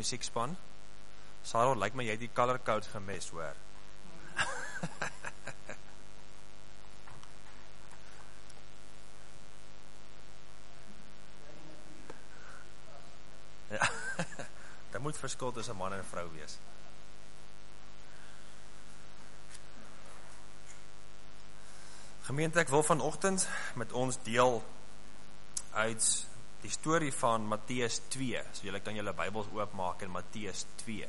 musiekspan. Sarah, lyk my jy het die color code gemis, hoor. Ja, daar moet verskil tussen man en vrou wees. Gemeente, ek wil vanoggend met ons deel uit die storie van Matteus 2. So julle kan julle Bybels oopmaak in Matteus 2.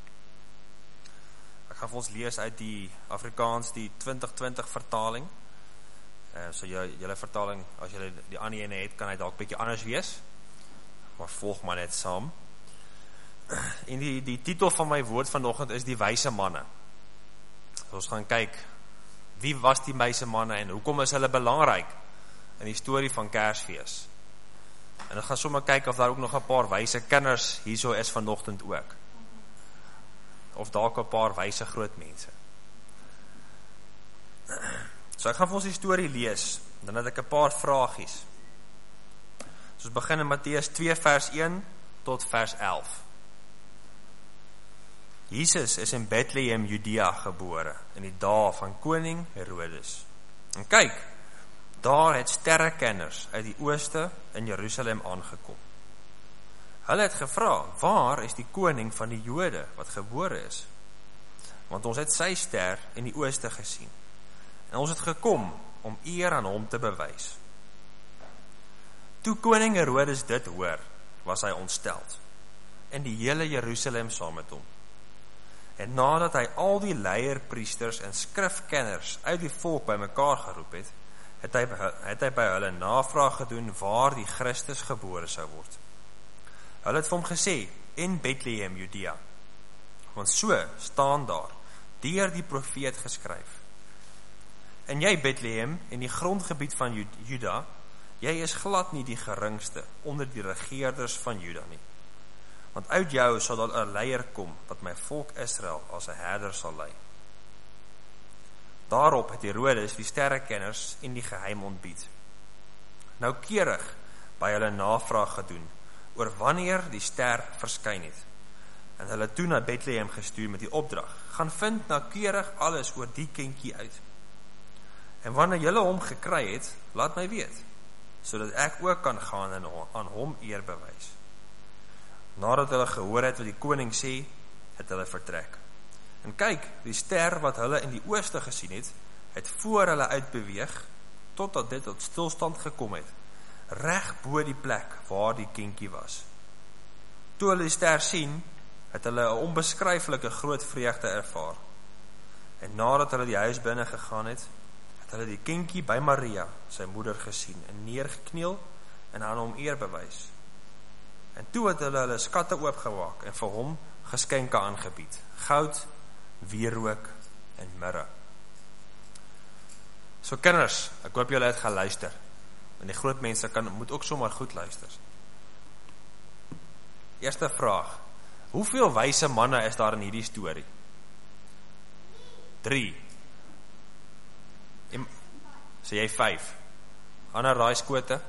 Ek gaan vir ons lees uit die Afrikaans, die 2020 vertaling. So julle vertaling, as julle die ander ene het, kan hy dalk bietjie anders wees. Maar volg maar net saam. En die titel van my woord vanoggend is die wyse manne. So ons gaan kyk, wie was die wyse manne en hoekom is hulle belangrik in die storie van Kersfees? En ons gaan sommer kyk of daar ook nog 'n paar wyse kinders hierso is vanoggend ook. Of dalk 'n paar wyse groot mense. So ek gaan vir ons die storie lees, dan het ek 'n paar vragies. So ons begin in Matteus 2 vers 1 tot vers 11. Jesus is in Bethlehem, Judea gebore, in die dae van koning Herodes. En kyk, daar het sterrekenners uit die ooste in Jerusalem aangekom. Hulle het gevra, waar is die koning van die Jode wat gebore is? Want ons het sy ster in die ooste gesien. En ons het gekom om eer aan hom te bewys. Toe koning Herodes dit hoor, was hy ontsteld. En die hele Jerusalem saam met hom. En nadat hy al die leierpriesters en skrifkenners uit die volk bymekaar geroep het, het hy by hulle navraag gedoen waar die Christus gebore sou word. Hulle het vir hom gesê, in Bethlehem, Judea. Want so staan daar, deur die profeet geskryf. En jy, Bethlehem, in die grondgebied van Juda, jy is glad nie die geringste onder die regeerders van Juda nie. Want uit jou sal daar 'n leier kom, wat my volk Israel as 'n herder sal lei. Daarop het Herodes die sterrekenners in die geheim ontbied. Noukeurig by hulle navraag gedoen, oor wanneer die ster verskyn het. En hulle toe na Bethlehem gestuur met die opdrag, gaan vind noukeurig alles oor die kindjie uit. En wanneer julle hom gekry het, laat my weet, sodat ek ook kan gaan en aan hom eer bewys. Nadat hulle gehoor het wat die koning sê, het hulle vertrek. En kyk, die ster wat hulle in die ooste gesien het voor hulle uitbeweeg, totdat dit tot stilstand gekom het, reg bo die plek waar die kindjie was. Toe hulle die ster sien, het hulle 'n onbeskryflike groot vreugde ervaar. En nadat hulle die huis binne gegaan het hulle die kindjie by Maria, sy moeder, gesien en neergekniel en aan hom eer bewys. En toe het hulle skatte oopgemaak en vir hom geskenke aangebied, goud, wierook en mirre. So kinders, ek hoop julle het geluister. En die groot mense moet ook sommer goed luister. Eerste vraag, hoeveel wyse manne is daar in hierdie storie? 3. So jy 5. Ander raaiskote?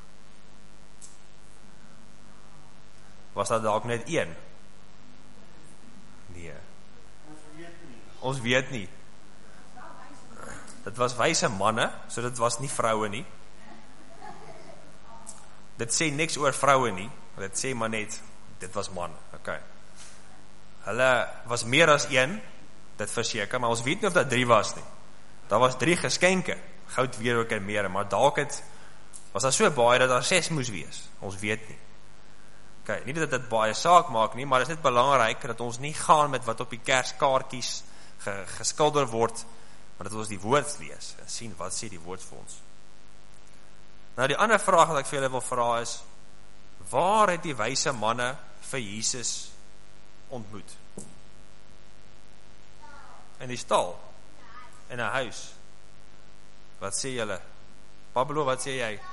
Was dat dalk net 1? Nee. Ons weet nie. Dit was wyse manne, so dit was nie vroue nie. Dit sê niks oor vroue nie, dit sê maar net, dit was manne, okay. Hulle was meer as 1, dit verseker, maar ons weet nie of dat 3 was nie. Daar was 3 geskenke, goud, wierook en mirre, maar dalk was daar so baie dat daar 6 moes wees, ons weet nie. Okay, nie dat dit baie saak maak nie, maar dit is net belangrik dat ons nie gaan met wat op die kerskaartjies geskilder word, maar dat ons die woord lees en sien wat sê die woord vir ons. Nou die ander vraag wat ek vir julle wil vra is, waar het die wyse manne vir Jesus ontmoet? In die stal? In 'n huis? Wat sê julle? Pablo, wat sê jy?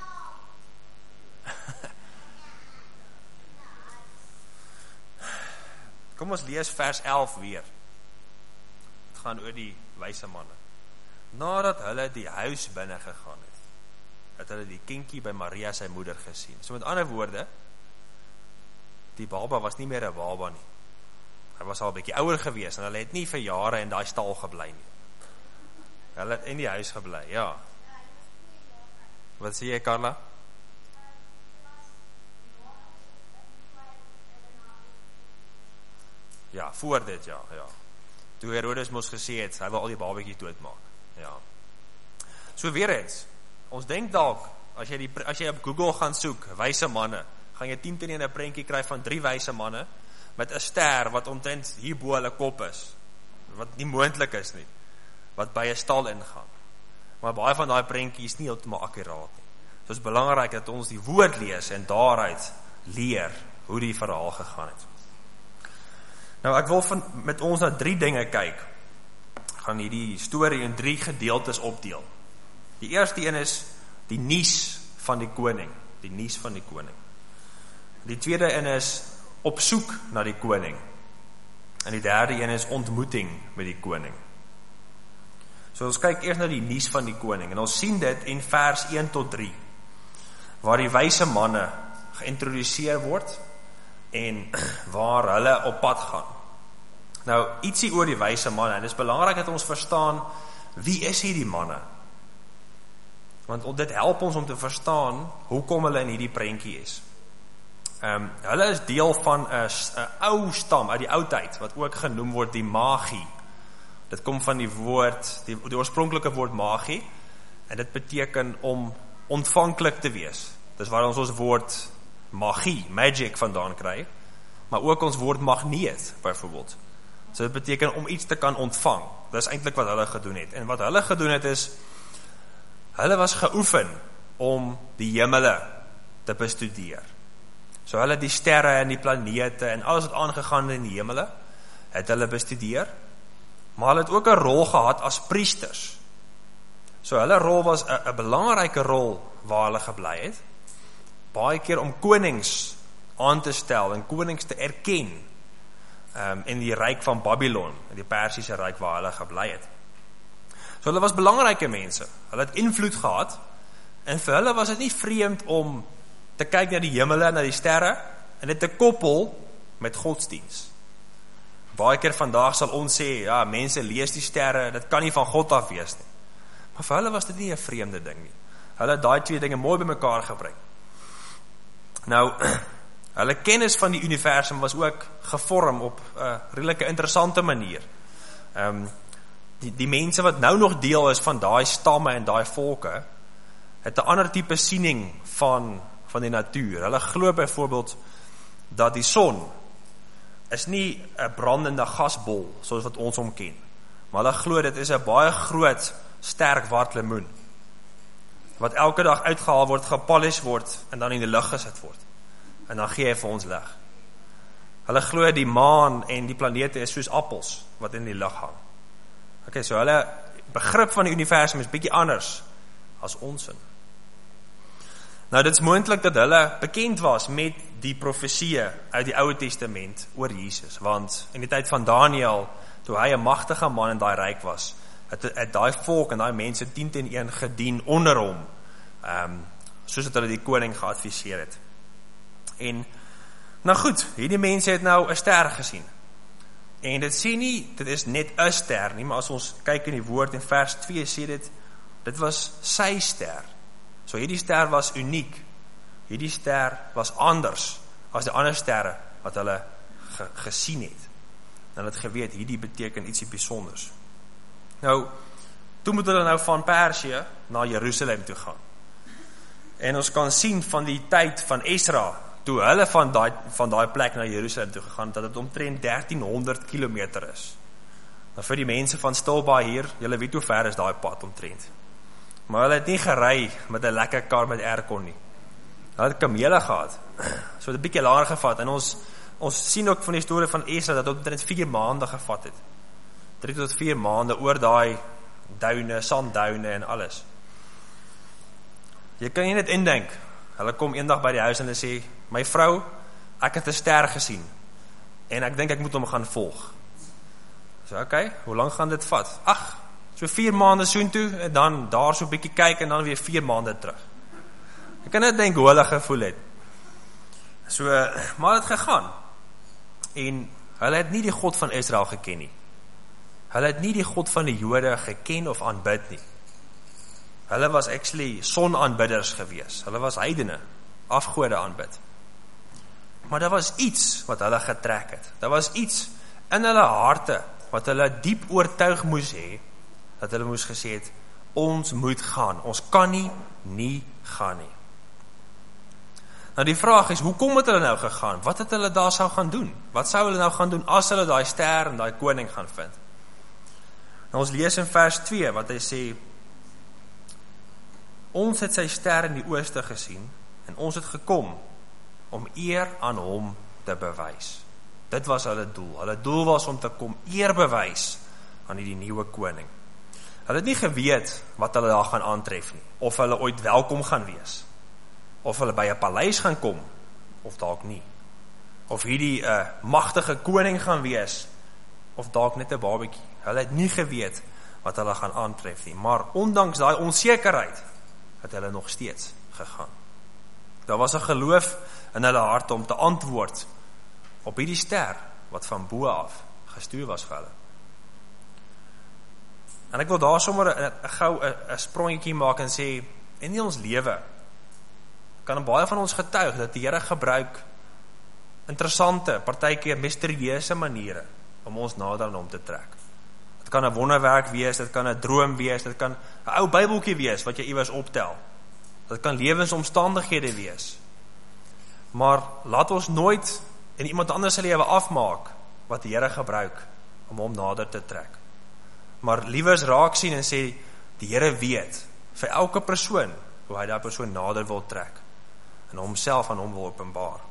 Kom ons lees vers 11 weer. Het gaan oor die wyse manne. Nadat hulle die huis binne gegaan het hulle die kindjie by Maria sy moeder gesien. So met ander woorde, die baba was nie meer 'n baba nie. Hy was al 'n bietjie ouer gewees en hulle het nie vir jare in daai stal gebly nie. Hulle het in die huis gebly, ja. Wat sê jy, Carla? Ja, voor dit, ja. Toe Herodes mos gesê het, hy wil al die babatjies doodmaak. Ja. So weer eens, ons dink dalk, as jy op Google gaan soek, wyse manne, gaan jy 10 teen 'n prentjie kry van 3 wyse manne, met 'n ster wat omtrent hier bo hulle kop is, wat nie moontlik is nie, wat by 'n stal ingaan. Maar baie van daai prentjies is nie heeltemal akkuraat nie. So is belangrik dat ons die woord lees en daaruit leer hoe die verhaal gegaan het. Nou ek wil met ons na 3 dinge kyk. Ek gaan hierdie storie in 3 gedeeltes opdeel. Die eerste een is die nuus van die koning, die nuus van die koning. Die tweede een is op soek na die koning. En die derde een is ontmoeting met die koning. So ons kyk eers na die nuus van die koning en ons sien dit in vers 1 tot 3 waar die wyse manne geïntroduseer word en waar hulle op pad gaan. Nou, ietsie oor die wyse manne, en dit is belangrik dat ons verstaan, wie is hierdie manne? Want dit help ons om te verstaan, hoekom hulle in hierdie prentjie is. Hulle is deel van 'n ou stam uit die oudheid, wat ook genoem word die Magi. Dit kom van die woord, die oorspronklike woord Magi, en dit beteken om ontvanklik te wees. Dis waar ons woord magie, magic vandaan kry, maar ook ons woord magneet, byvoorbeeld. So dit beteken om iets te kan ontvang. Dis eintlik wat hulle gedoen het. En wat hulle gedoen het is, hulle was geoefen om die hemele te bestudeer. So hulle die sterre en die planete en alles wat aangegaan in die hemele, het hulle bestudeer, maar hulle het ook 'n rol gehad as priesters. So hulle rol was 'n belangrike rol waar hulle gebly het, baie keer om konings aan te stel en konings te erken in die ryk van Babylon, die Persiese ryk waar hulle gebly het. So hulle was belangrike mense, hulle het invloed gehad, en vir hulle was dit nie vreemd om te kyk na die hemele en na die sterre, en dit te koppel met godsdiens. Baie keer vandag sal ons sê, ja, mense lees die sterre, dit kan nie van God af wees nie. Maar vir hulle was dit nie 'n vreemde ding nie. Hulle het daai 2 dinge mooi bymekaar gebring. Nou, hulle kennis van die universum was ook gevorm op 'n redelike interessante manier. Die mense wat nou nog deel is van daai stamme en daai volke, het 'n ander tipe siening van die natuur. Hulle glo byvoorbeeld dat die son is nie 'n brandende gasbol soos wat ons hom ken, maar hulle glo dit is 'n baie groot, sterk wart lemoen wat elke dag uitgehaal word, gepolish word en dan in die lug gesit word. En dan gee hy vir ons lig. Hulle glo die maan en die planete is soos appels wat in die lug hang. Okay, so hulle begrip van die universum is bietjie anders as ons in. Nou dit is moontlik dat hulle bekend was met die profesieë uit die Ou Testament oor Jesus, want in die tyd van Daniël, toe hy 'n magtige man in daai ryk was, het daai volk en daai mense 10 teen 1 gedien onder hom, soos dat hulle die koning geadviseer het. En, nou goed, hierdie mense het nou 'n ster gesien. En dit sê nie, dit is net 'n ster nie, maar as ons kyk in die woord in vers 2 sê dit was sy ster. So hierdie ster was uniek. Hierdie ster was anders as die ander sterre wat hulle gesien het. En hulle het geweet, hierdie beteken ietsie bijzonders. Nou, toe moet hulle nou van Persië na Jerusalem toe gaan. En ons kan sien van die tyd van Esra, toe hulle van daai plek na Jerusalem toe gegaan, dat het omtrent 1300 kilometer is. Nou vir die mense van Stilbaai hier, julle weet hoe ver is daai pad omtrent. Maar hulle het nie gery met 'n lekker kar met aircon nie. Hulle het kamele gehad. So het 'n bietjie langer gevat. En ons sien ook van die storie van Esra dat dit omtrent 4 maande gevat het. 3 tot 4 maande oor daai duine, sandduine en alles. Jy kan nie net indink. Hulle kom eendag by die huis en hulle sê, my vrou, ek het 'n ster gesien en ek dink ek moet hom gaan volg. So okay, hoe lank gaan dit vat? Ag, so 4 maande soontoe en dan daar so 'n bietjie kyk en dan weer 4 maande terug. Ek kan net dink hoe hulle gevoel het. So, maar het gegaan, en hulle het nie die God van Israel geken nie. Hulle het nie die God van die Jode geken of aanbid nie. Hulle was actually sonaanbidders gewees. Hulle was heidene, afgode aanbid. Maar daar was iets wat hulle getrek het. Daar was iets in hulle harte wat hulle diep oortuig moes hê, dat hulle moes gesê het, ons moet gaan. Ons kan nie gaan nie. Nou die vraag is, hoekom het hulle nou gegaan? Wat het hulle daar sou gaan doen? Wat sou hulle nou gaan doen as hulle daai ster en daai koning gaan vind? Nou ons lees in vers 2 wat hy sê, ons het sy ster in die ooste gesien en ons het gekom om eer aan hom te bewys. Dit was hulle doel. Hulle doel was om te kom eer bewys aan die nuwe koning. Hulle het nie geweet wat hulle daar gaan aantref nie, of hulle ooit welkom gaan wees, of hulle by 'n paleis gaan kom, of dalk nie, of hierdie magtige koning gaan wees, of dalk net 'n babatjie. Hulle het nie geweet wat hulle gaan aantref nie, maar ondanks daai onsekerheid, het hulle nog steeds gegaan. Daar was 'n geloof in hulle hart om te antwoord op hierdie ster, wat van bo af gestuur was vir hulle. En ek wil daar sommer gou 'n sprongetje maak en sê, in ons lewe, kan baie van ons getuig, dat die Here gebruik interessante, partykeer misterieuse maniere, om ons nader aan hom te trek. Dit kan 'n wonderwerk wees, dit kan 'n droom wees, dit kan 'n ou Bybeltjie wees, wat jy iewers optel. Dit kan lewensomstandighede wees. Maar laat ons nooit in iemand anders se lewe afmaak, wat die Here gebruik, om hom nader te trek. Maar liewers raak sien en sê, die Here weet, vir elke persoon, hoe hy daai persoon nader wil trek, en homself aan hom wil openbaar.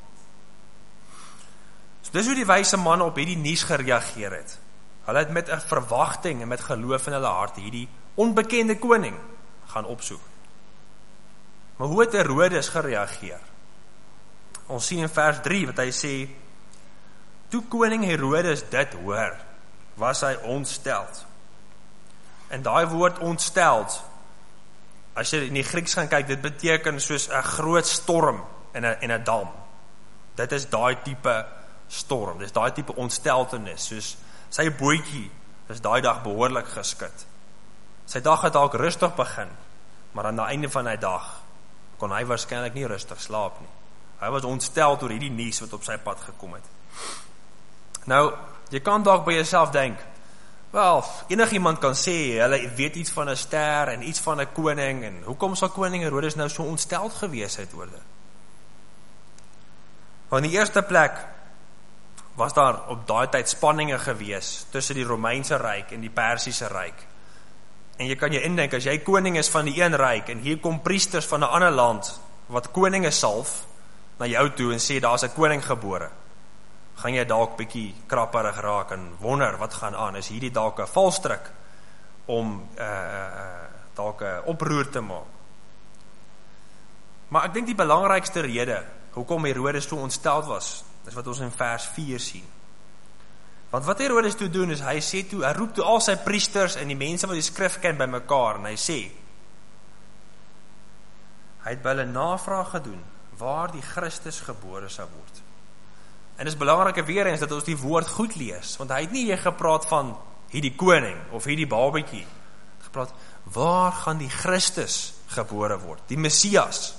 So dis hoe die wyse manne op hierdie nuus gereageer het. Hulle het met 'n verwagting en met geloof in hulle hart hierdie onbekende koning gaan opsoek. Maar hoe het Herodes gereageer? Ons sien in vers 3 wat hy sê, toe koning Herodes dit hoor, was hy ontsteld. En daai woord ontsteld, as jy in die Grieks gaan kyk, dit beteken soos 'n groot storm en 'n dam. Dit is daai tipe storm, dis daai tipe ontsteltenis, soos sy bootjie is daai dag behoorlik geskit. Sy dag het dalk rustig begin, maar aan die einde van die dag kon hy waarskynlik nie rustig slaap nie. Hy was ontstel oor hierdie nuus wat op sy pad gekom het. Nou, jy kan dalk by jouself denk, wel, enigiemand kan sê, hulle weet iets van 'n ster en iets van 'n koning, en hoekom sal koning Herodes nou so ontsteld gewees het oor dit? Want in die eerste plek was daar op daai tyd spanninge gewees tussen die Romeinse ryk en die Persiese ryk. En jy kan jou indink, as jy koning is van die een ryk, en hier kom priesters van 'n ander land, wat koninge salf, na jou toe en sê, daar is 'n koning gebore, gaan jy dalk bietjie krapperig raak en wonder, wat gaan aan? Is hierdie dalk 'n valstrik om dalk 'n oproer te maak? Maar ek dink die belangrikste rede hoekom Herodes so ontsteld was, is wat ons in vers 4 sien. Want wat Herodes toe doen is, hy roep toe al sy priesters en die mense wat die skrif ken bymekaar, en hy sê, hy het by hulle navraag gedoen waar die Christus gebore sou word. En dit is belangrike weer eens dat ons die woord goed lees, want hy het nie hier gepraat van hierdie koning of hierdie babatjie. Hy het gepraat, waar gaan die Christus gebore word? Die Messias.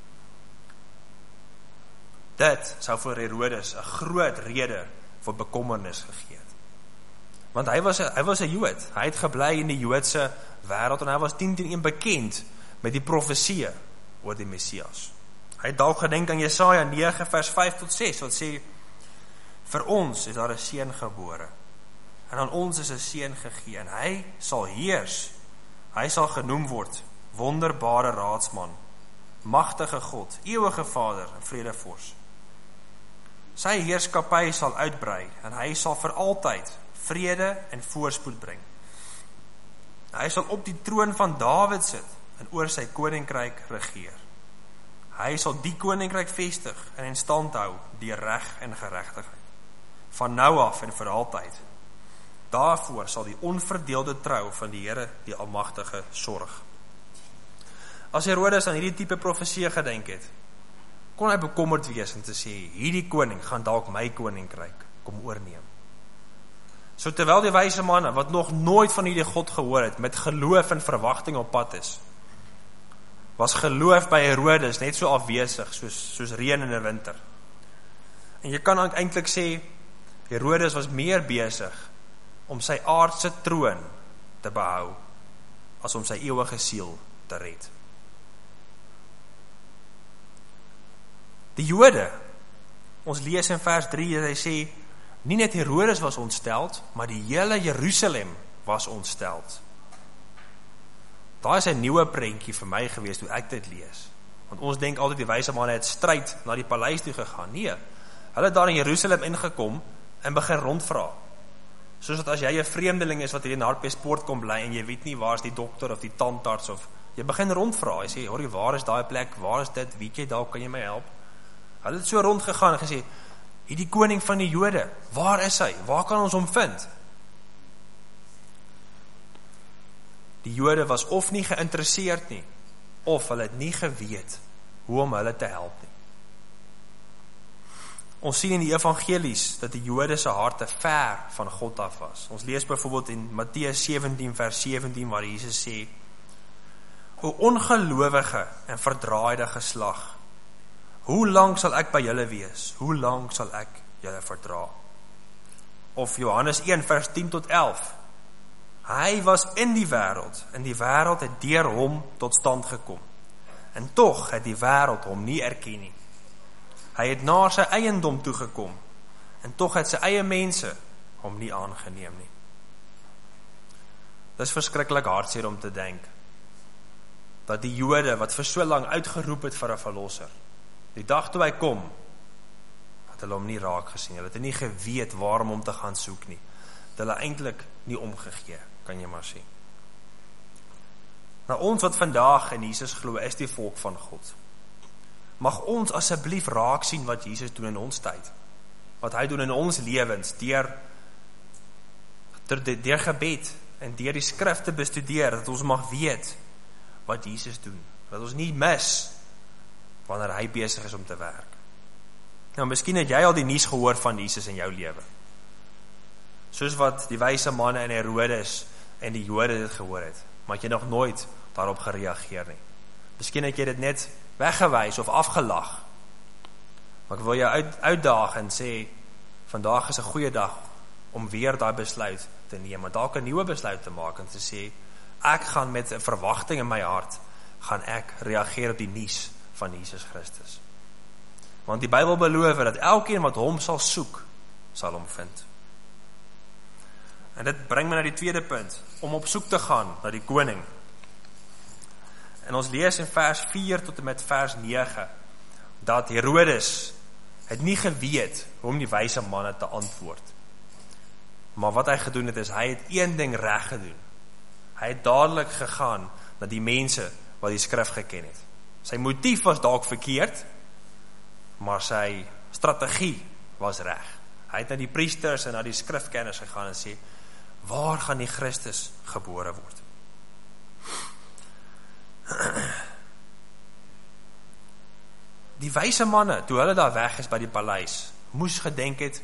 Dit sou vir Herodes 'n groot rede vir bekommernis gegee het. Want hy was 'n Jood. Hy het gebly in die Joodse wêreld en hy was 10-1 bekend met die profeseë oor die Messias. Hy het dalk gedink aan Jesaja 9 vers 5-6 wat sê, vir ons is daar 'n seun gebore en aan ons is 'n seun gegee en hy sal heers. Hy sal genoem word wonderbare raadsman, magtige God, ewige Vader en vredevors. Sy heerskappy sal uitbrei en hy sal vir altyd vrede en voorspoed bring. Hy sal op die troon van Dawid sit en oor sy koninkryk regeer. Hy sal die koninkryk vestig en in stand hou deur reg en geregtigheid, van nou af en vir altyd. Daarvoor sal die onverdeelde trou van die Here, die Almagtige, sorg. As Herodes aan hierdie tipe profeseë gedink het, kon hy bekommerd wees en te sê, hierdie koning gaan dalk my koninkryk kom oorneem. So terwyl die wyse manne, wat nog nooit van hierdie God gehoor het, met geloof en verwagting op pad is, was geloof by Herodes net so afwesig, soos reën in 'n winter. En jy kan eintlik sê, Herodes was meer besig om sy aardse troon te behou, as om sy ewige siel te red. Die Jode, ons lees in vers 3, hy sê, nie net Herodes was ontsteld, maar die hele Jerusalem was ontsteld. Daar is 'n nuwe prentjie vir my gewees toe ek dit lees. Want ons dink altyd die wyse manne het stryd na die paleis toe gegaan. Nee, hulle het daar in Jerusalem ingekom en begin rondvra. Soos dat as jy 'n vreemdeling is wat hier in Hartbeespoort kom bly en jy weet nie waar is die dokter of die tandarts of jy begin rondvra. Jy sê, "Hoor, waar is daai plek? Waar is dit? Weet jy dalk kan jy my help?" Hulle het so rondgegaan en gesê, "Hierdie koning van die Jode, waar is hy? Waar kan ons hom vind?" Die Jode was of nie geïnteresseerd nie, of hulle het nie geweet hoe om hulle te help nie. Ons sien in die evangelies dat die Jode se harte ver van God af was. Ons lees byvoorbeeld in Matteus 17 vers 17 waar Jesus sê, "O ongelowige en verdraaide geslag, hoe lank sal ek by julle wees? Hoe lank sal ek julle verdra?" Of Johannes 1 vers 10 tot 11, "Hy was in die wêreld het deur hom tot stand gekom. En tog het die wêreld hom nie erken nie. Hy het na sy eiendom toegekom, en tog het sy eie mense hom nie aangeneem nie." Dis verskriklik hartseer om te denk, dat die Jode wat vir so lank uitgeroep het vir 'n verlosser, die dag toe hy kom, het hulle hom nie raak gesien, hulle het nie geweet waarom om te gaan soek nie, het hulle eintlik nie omgegee, kan jy maar sê. Nou ons wat vandag in Jesus glo, is die volk van God. Mag ons asseblief raak sien wat Jesus doen in ons tyd, wat hy doen in ons lewens, deur gebed en deur die skrif te bestudeer, dat ons mag weet wat Jesus doen, dat ons nie mis wanneer hy besig is om te werk. Nou, miskien het jy al die nuus gehoor van Jesus in jou lewe, soos wat die wyse manne in Herodes en die Jode dit gehoor het, maar het jy nog nooit daarop gereageer nie. Miskien het jy dit net weggewys of afgelag. Maar ek wil jou uitdaag en sê, vandag is 'n goeie dag om weer daai besluit te neem, en dalk 'n nuwe besluit te maak en te sê, ek gaan met 'n verwagting in my hart, gaan ek reageer op die nuus van Jesus Christus. Want die Bybel beloof dat elkeen wat hom sal soek, sal hom vind. En dit bring my na die tweede punt, om op soek te gaan na die koning. En ons lees in vers 4 tot en met vers 9, dat Herodes het nie geweet hoe om die wyse manne te antwoord. Maar wat hy gedoen het is, hy het een ding reg gedoen. Hy het dadelik gegaan na die mense wat die skrif geken het. Sy motief was dalk verkeerd, maar sy strategie was reg. Hy het na die priesters en na die skrifkenners gegaan en sê, waar gaan die Christus gebore word? Die wyse manne, toe hulle daar weg is by die paleis, moes gedenk het,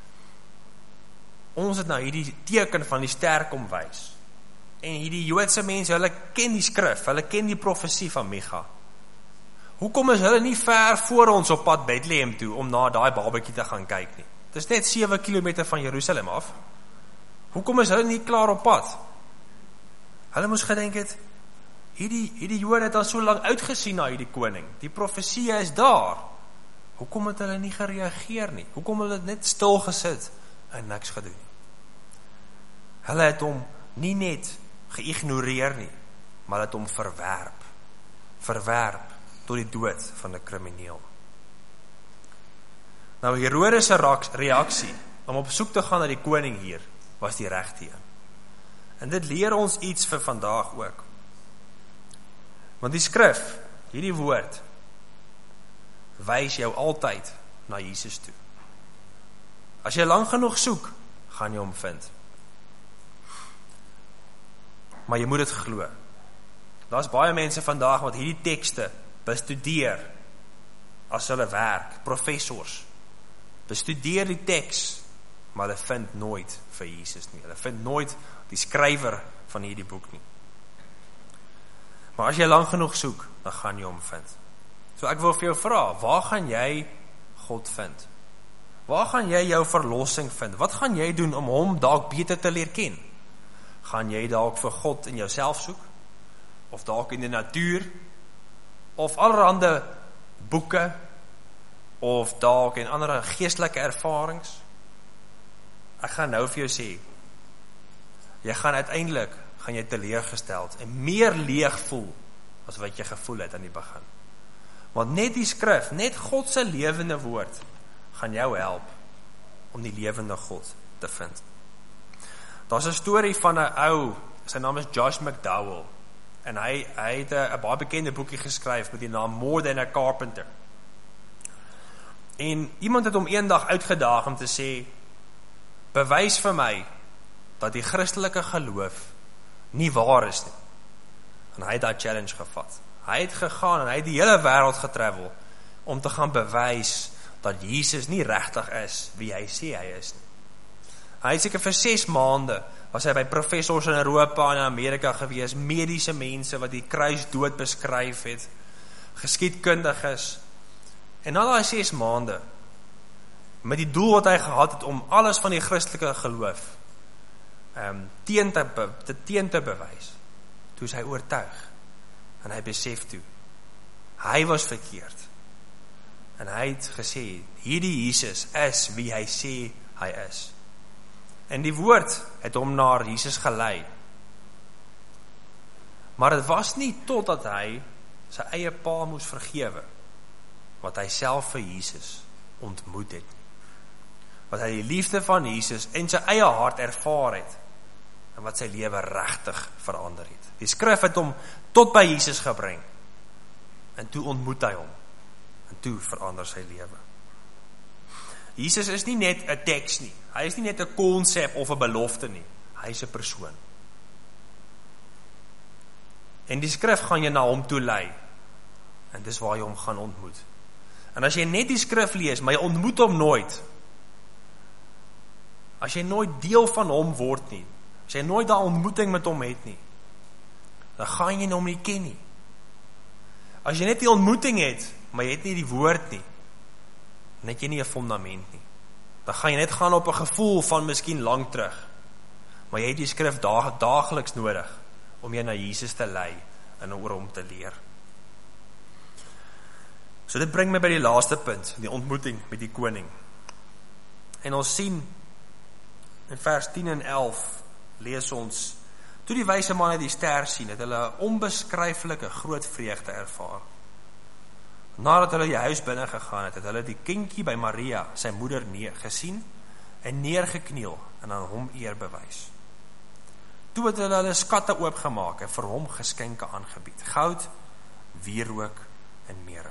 ons het nou hierdie teken van die ster kom wys. En hierdie Joodse mense, hulle ken die skrif, hulle ken die profesie van Micha. Hoekom is hulle nie ver voor ons op pad Bethlehem toe, om na daai babatjie te gaan kyk nie? Dit is net 7 kilometer van Jerusalem af. Hoekom is hulle nie klaar op pad? Hulle moes gedenk het, hierdie Jode het al so lang uitgesien na hierdie koning. Die profesie is daar. Hoekom het hulle nie gereageer nie? Hoekom hulle net stil gesit en niks gedoen nie? Hulle het hom nie net geïgnoreer nie, maar het hom verwerp tot die dood van 'n krimineel. Nou Herodes se reaksie om op soek te gaan na die koning hier was die regte een. En dit leer ons iets vir vandag ook. Want die skrif, hierdie woord, wys jou altyd na Jesus toe. As jy lang genoeg soek, gaan jy hom vind. Maar jy moet dit glo. Daar's baie mense vandag wat hierdie tekste bestudeer as hulle werk, professors, bestudeer die teks, maar hulle vind nooit vir Jesus nie. Hulle vind nooit die skrywer van hierdie boek nie. Maar as jy lang genoeg soek, dan gaan jy hom vind. So ek wil vir jou vra, waar gaan jy God vind? Waar gaan jy jou verlossing vind? Wat gaan jy doen om hom dalk beter te leer ken? Gaan jy dalk vir God in jouself soek? Of dalk in die natuur? Of allerhande boeke? Of dalk in ander geestelike ervarings? Ek gaan nou vir jou sê, jy gaan uiteindelik teleurgesteld en meer leeg voel as wat jy gevoel het aan die begin. Want net die skrif, net God se lewende woord gaan jou help om die lewende God te vind. Daar's 'n storie van 'n ou, sy naam is Josh McDowell, en hy het 'n baie bekende boekie geskryf met die naam More Than a Carpenter. En iemand het hom eendag uitgedaag om te sê, bewys vir my dat die Christelike geloof nie waar is nie. En hy het daai challenge gevat. Hy het gegaan en hy het die hele wêreld getravel om te gaan bewys dat Jesus nie regtig is wie hy sê hy is nie. Hy het seker vir 6 maande was hy by professors in Europa en in Amerika gewees, mediese mense wat die kruisdood beskryf het, geskiedkundiges. En na daai 6 maande, met die doel wat hy gehad het om alles van die Christelike geloof teen te bewys, toe is hy oortuig en hy besef toe, hy was verkeerd en hy het gesê, hierdie Jesus is wie hy sê hy is. En die woord het hom na Jesus gelei. Maar dit was nie totdat hy sy eie pa moes vergewe, wat hy self vir Jesus ontmoet het. Wat hy die liefde van Jesus in sy eie hart ervaar het, en wat sy lewe regtig verander het. Die skrif het hom tot by Jesus gebring, en toe ontmoet hy hom, en toe verander sy lewe. Jesus is nie net 'n teks nie, hy is nie net 'n konsep of 'n belofte nie, hy is 'n persoon. En die skrif gaan jy na hom toe lei, en dis waar jy hom gaan ontmoet. En as jy net die skrif lees, maar jy ontmoet hom nooit, as jy nooit deel van hom word nie, as jy nooit daai ontmoeting met hom het nie, dan gaan jy hom nie ken nie. As jy net die ontmoeting het, maar jy het nie die woord nie, dan het jy nie 'n fundament nie. Dan gaan jy net gaan op 'n gevoel van miskien lank terug, maar jy het die skrif daagliks nodig, om jy na Jesus te lei, en oor hom te leer. So dit bring my by die laaste punt, die ontmoeting met die koning. En ons sien, in vers 10 en 11, lees ons, toe die wyse manne die ster sien, het hulle 'n onbeskryflike groot vreugde ervaar. Nadat hulle die huis binne gegaan het, het hulle die kindjie by Maria, sy moeder, gesien, en neergekniel, en aan hom eer bewys. Toe het hulle skatte oopgemaak, en vir hom geskenke aangebied, goud, wierook, en mere.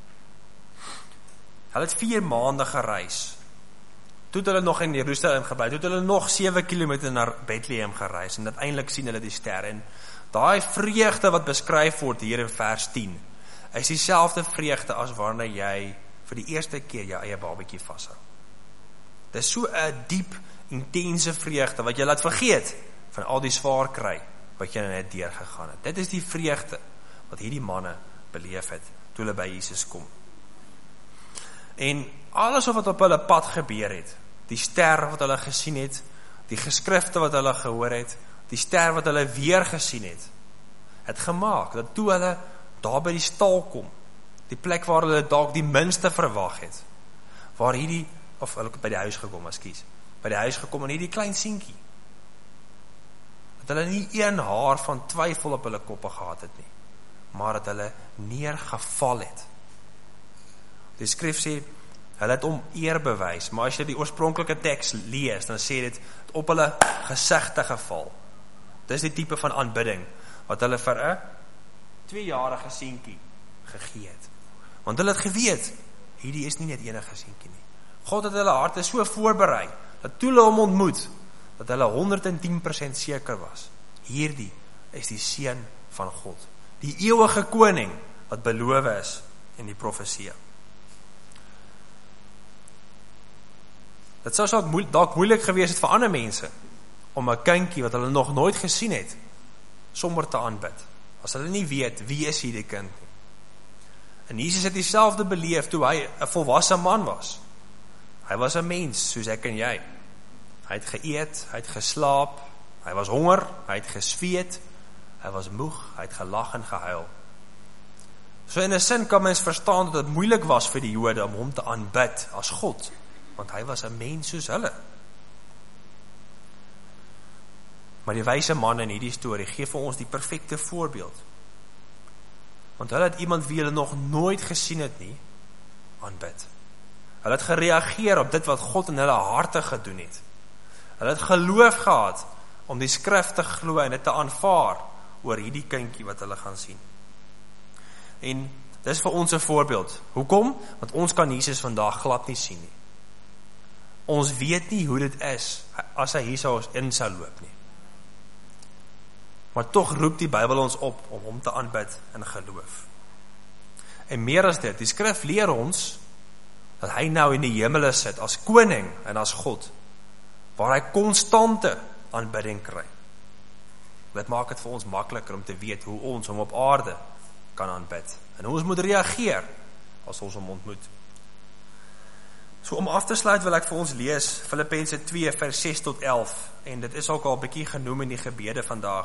Hulle het 4 maande gereis, toe het hulle nog in Jerusalem gebly, toe het hulle nog 7 kilometer na Bethlehem gereis, en uiteindelik sien hulle die ster, en daai vreugde wat beskryf word hier in vers 10, is dieselfde vreugde as waarna jy vir die eerste keer jou eie babatjie vashou. Dit is so 'n diep, intense vreugde, wat jy laat vergeet, van al die swaar kry, wat jy net deurgegaan het. Dit is die vreugde, wat hierdie manne beleef het, toe hulle by Jesus kom. En alles wat op hulle pad gebeur het, die ster wat hulle gesien het, die geskrifte wat hulle gehoor het, die ster wat hulle weer gesien het gemaak, dat toe hulle daar by die stal kom, die plek waar hulle dalk die minste verwag het, waar hierdie, of hulle by die huis gekom, by die huis gekom en hierdie klein seentjie, dat hulle nie een haar van twyfel op hulle koppe gehad het nie, maar dat hulle neergeval het. Die skrif sê, hulle het om eer bewys, maar as jy die oorspronklike teks lees, dan sê dit op hulle gesigte geval. Dis die tipe van aanbidding, wat hulle vir 'n 2-jarige seentjie gegee het. Want hulle het geweet, hierdie is nie net enige seentjie nie. God het hulle harte so voorberei, dat toe hulle hom ontmoet, dat hulle 110% seker was, hierdie is die seun van God, die ewige koning, wat beloof is in die profesie. Dit sou dalk moeilik gewees het vir ander mense, om 'n kindjie wat hulle nog nooit gesien het, sommer te aanbid, as hulle nie weet, wie is hierdie kind nie. En Jesus het dieselfde beleef, toe hy 'n volwasse man was. Hy was 'n mens, soos ek en jy. Hy het geëet, hy het geslaap, hy was honger, hy het gesweet, hy was moeg, hy het gelag en gehuil. So in 'n sin kan mens verstaan dat dit moeilik was vir die Jode om hom te aanbid as God, want hy was 'n mens soos hulle. Maar die wyse man in hierdie storie gee vir ons die perfekte voorbeeld. Want hulle het iemand wie hulle nog nooit gesien het nie, aanbid. Hulle het gereageer op dit wat God in hulle harte gedoen het. Hulle het geloof gehad om die skrif te glo en dit te aanvaar oor hierdie kindjie wat hulle gaan sien. En dis vir ons 'n voorbeeld. Hoekom? Want ons kan Jesus vandag glad nie sien nie. Ons weet nie hoe dit is as hy hier sou in sou loop nie. Maar tog roep die Bybel ons op om hom te aanbid in geloof. En meer as dit, die skrif leer ons dat hy nou in die hemele sit as koning en as God, waar hy konstante aanbidding kry. Dit maak dit vir ons makliker om te weet hoe ons hom op aarde kan aanbid en hoe ons moet reageer as ons hom ontmoet. So om af te sluit wil ek vir ons lees Filippense 2 vers 6 tot 11 en dit is ook al 'n bietjie genoem in die gebede vandag.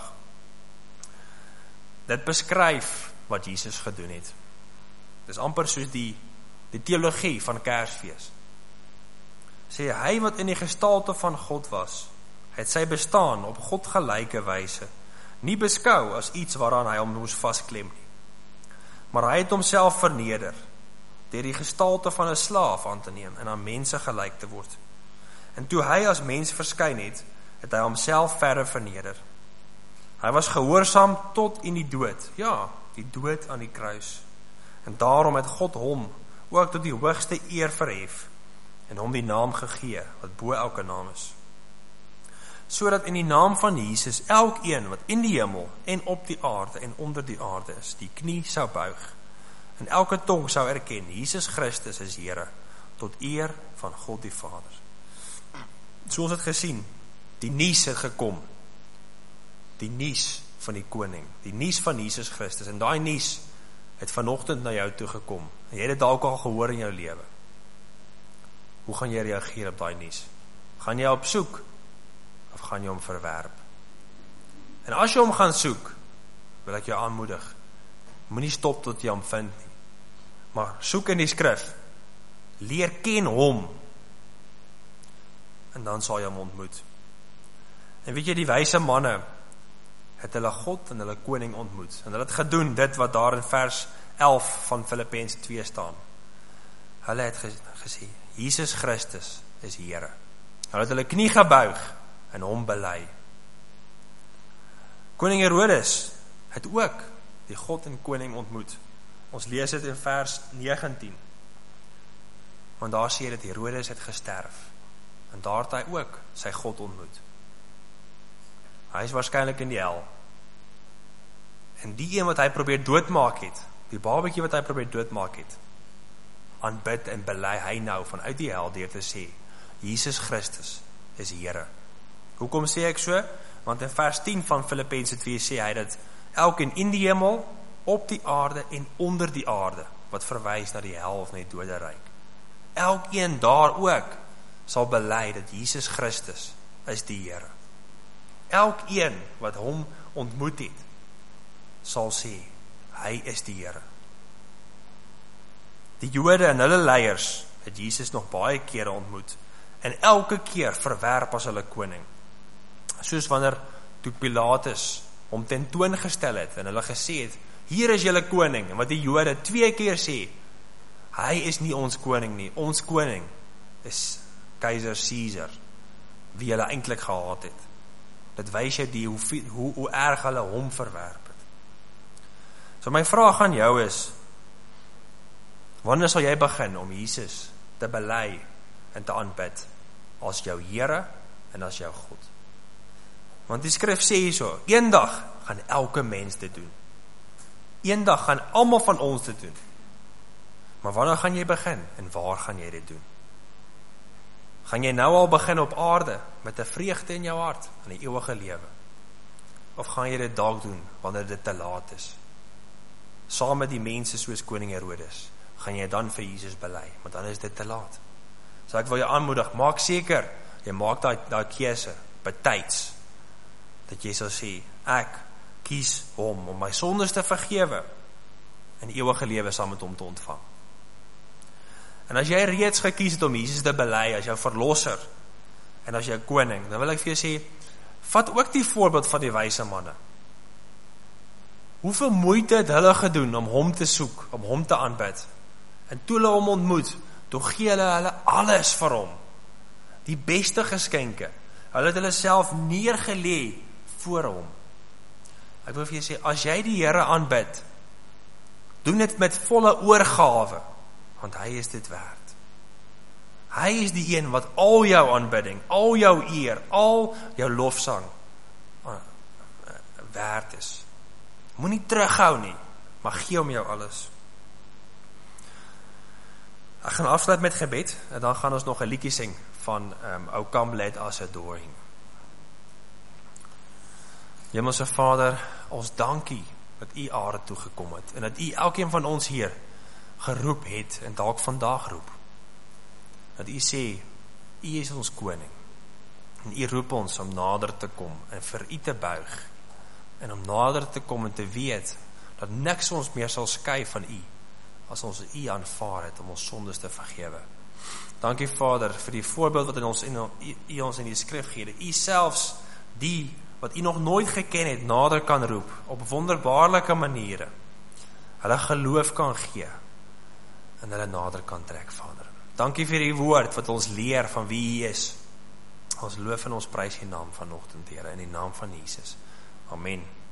Dit beskryf wat Jesus gedoen het. Dis amper soos die teologie van Kersfees. Sê hy wat in die gestalte van God was, het sy bestaan op God gelyke wyse nie beskou as iets waaraan hy hom moes vasklem nie. Maar hy het homself verneder deur die gestalte van 'n slaaf aan te neem en aan mense gelyk te word. En toe hy as mens verskyn het, het hy homself verder verneder. Hy was gehoorsaam tot in die dood, ja, die dood aan die kruis. En daarom het God hom ook tot die hoogste eer verhef en hom die naam gegee wat bo elke naam is. Sodat in die naam van Jesus elkeen wat in die hemel en op die aarde en onder die aarde is, die knie sou buig en elke tong sou erken, Jesus Christus is Here, tot eer van God die Vader. Soos het gesien, die nuus het gekom, die nuus van die koning, die nuus van Jesus Christus, en daai nuus het vanoggend na jou toe gekom, en jy het dit dalk al gehoor in jou lewe. Hoe gaan jy reageer op daai nuus? Gaan jy op soek, of gaan jy hom verwerp? En as jy hom gaan soek, wil ek jou aanmoedig, moenie stop tot jy hom vind nie, maar soek in die skrif, leer ken hom, en dan sal jy hom ontmoet. En weet jy, die wyse manne het hulle God en hulle koning ontmoet, en hulle het gedoen dit wat daar in vers 11 van Filippense 2 staan. Hulle het gesê, Jesus Christus is Here. Hulle het hulle knie gebuig en hom bely. Koning Herodes het ook die God en koning ontmoet. Ons lees dit in vers 19. Want daar sê dit Herodes het gesterf. En daar het hy ook sy God ontmoet. Hy is waarskynlik in die hel. En die een wat hy probeer doodmaak het, die babatjie wat hy probeer doodmaak het, aanbid en bely hy nou vanuit die hel deur te sê, Jesus Christus is Here. Hoekom sê ek so? Want in vers 10 van Filippense 2 sê hy dat elkeen in die hemel, op die aarde en onder die aarde, wat verwys na die hel of na die doderyk. Elkeen daar ook sal bely dat Jesus Christus is die Here. Elkeen wat hom ontmoet het, sal sê, hy is die Here. Die Jode en hulle leiers het Jesus nog baie kere ontmoet en elke keer verwerp as hulle koning. Soos wanneer toe Pilatus hom tentoongestel het en hulle gesê het, hier is julle koning, en wat die Jode 2 keer sê, hy is nie ons koning nie, ons koning is keiser Caesar, wie hulle eintlik gehaat het. Dit wys jou hoe erg hulle hom verwerp het. So my vraag aan jou is, wanneer sal jy begin om Jesus te bely en te aanbid as jou Here en as jou God? Want die skrif sê hierso, eendag gaan elke mens dit doen. Eendag gaan almal van ons dit doen. Maar wanneer gaan jy begin en waar gaan jy dit doen? Gaan jy nou al begin op aarde, met 'n vreugde in jou hart, aan die ewige lewe? Of gaan jy dit dalk doen, wanneer dit te laat is? Saam met die mense soos koning Herodes, gaan jy dan vir Jesus bely, want dan is dit te laat. So ek wil jou aanmoedig, maak seker, jy maak daai keuse, betyds, dat jy sal sê, ek kies hom, om my sondes te vergewe, en die ewige lewe saam met hom te ontvang. En as jy reeds gekies het om Jesus te bely, as jou verlosser, en as jou koning, dan wil ek vir jou sê, vat ook die voorbeeld van die wyse manne. Hoeveel moeite het hulle gedoen om hom te soek, om hom te aanbid? En toe hulle hom ontmoet, toe gee hulle alles vir hom. Die beste geskenke. Hulle het hulle self neergelê voor hom. Ek wil vir jou sê, as jy die Here aanbid, doen dit met volle oorgawe, want hy is dit werd. Hy is die een wat al jou aanbidding, al jou eer, al jou lofsang werd is. Moenie terughou nie, maar gee hom jou alles. Ek gaan afsluit met gebed, en dan gaan ons nog 'n liedjie sing van O Come Let Us Adore Him. Hemelse Vader, ons dankie dat U aarde toe gekom het, en dat U elkeen van ons hier geroep het, en dalk vandag roep. Dat U sê, U is ons koning, en U roep ons om nader te kom, en vir U te buig, en om nader te kom en te weet, dat niks ons meer sal skei van U, as ons U aanvaar het, om ons sondes te vergewe. Dankie Vader, vir die voorbeeld wat U ons in die skrif gee, dat U selfs die, wat U nog nooit geken het, nader kan roep, op wonderbaarlike maniere, hulle geloof kan gee, en hulle nader kan trek, Vader. Dankie vir die woord, wat ons leer van wie U is. Ons loof en ons prys U naam vanoggend, Here, in die naam van Jesus. Amen.